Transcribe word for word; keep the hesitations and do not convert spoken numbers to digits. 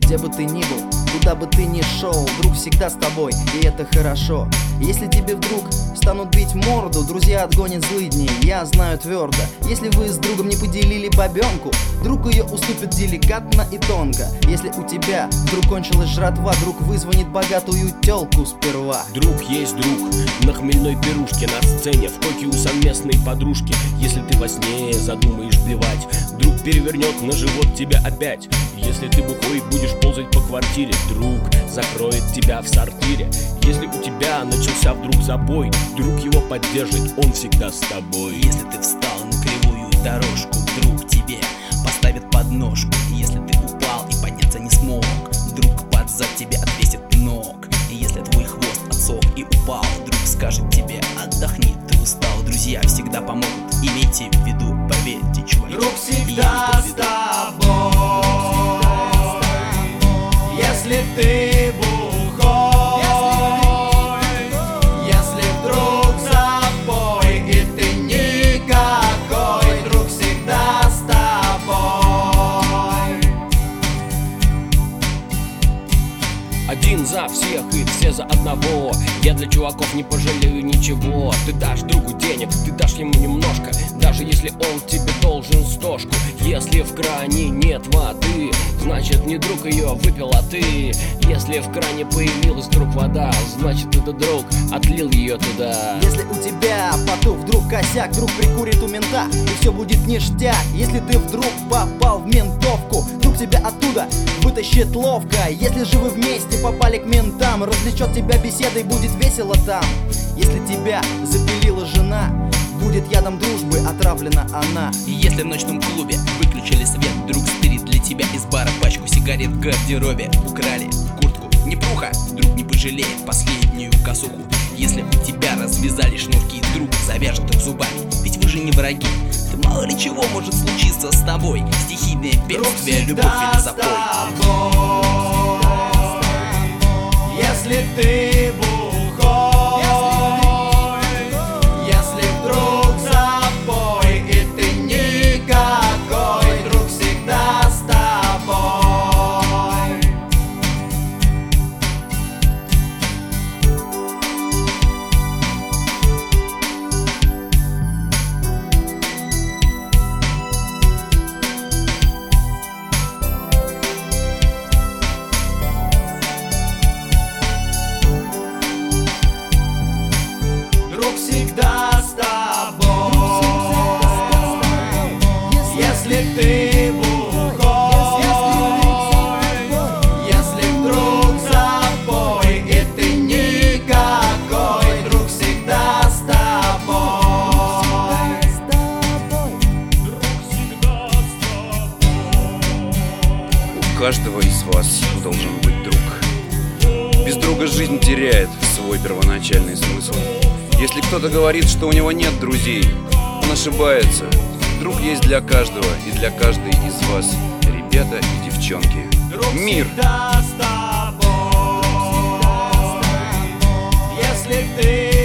Где бы ты ни был, куда бы ты ни шел, друг всегда с тобой, и это хорошо. Если тебе вдруг станут бить морду, друзья отгонят злыдней, я знаю твердо. Если вы с другом не поделили бабенку, друг ее уступит деликатно и тонко. Если у тебя вдруг кончилась жратва, друг вызвонит богатую тёлку сперва. Друг есть друг на хмельной пирушке, на сцене, в коке у совместной подружки. Если ты во сне задумаешь блевать, друг перевернет на живот тебя опять. Если ты бухой будешь ползать по квартире, друг закроет тебя в сортире. Если у тебя начался вдруг забой, друг его поддержит, он всегда с тобой. Если ты встал на кривую дорожку, друг тебе поставит подножку. Если ты упал и подняться не смог, друг под зад тебе отвесит ног. И если твой хвост отсох и упал, друг скажет тебе: отдохни, ты устал. Друзья всегда помогут, имейте в виду, поверьте, чуваки. Друг всегда с тобой, если ты бухой, если вдруг забой и ты никакой, друг всегда с тобой. Один за всех и все за одного. Я для чуваков не пожалею ничего. Ты дашь другу денег, ты дашь ему немножко, даже если он тебе должен стошку. Если в кране нет воды, значит не друг ее выпил, а ты. Если в кране появилась вдруг вода, значит этот друг отлил ее туда. Если у тебя потух вдруг косяк, друг прикурит у мента, и все будет ништяк. Если ты вдруг попал в ментовку, друг тебя оттуда вытащит ловко. Если же вы вместе попали к ментам, развлечет тебя беседой, будет весело там. Если тебя запилила жена, будет ядом дружбы отравлена она. И если в ночном клубе выключили свет, друг стырит для тебя из бара пачку сигарет в гардеробе. Украли куртку, непруха, друг не пожалеет последнюю косуху. Если у тебя развязали шнурки, друг завяжет их зубами, ведь вы же не враги. Да мало ли чего может случиться с тобой. Стихийное бедствие, любовь или запой. Если ты бухой, если вдруг забой и ты никакой, друг всегда с тобой. Друг всегда с тобой, если ты бухой, если вдруг забой и ты никакой, друг всегда с тобой. У каждого из вас должен быть друг. Без друга жизнь теряет свой первоначальный смысл. Если кто-то говорит, что у него нет друзей, он ошибается. Друг есть для каждого и для каждой из вас, ребята и девчонки. Мир! Всегда с тобой, если ты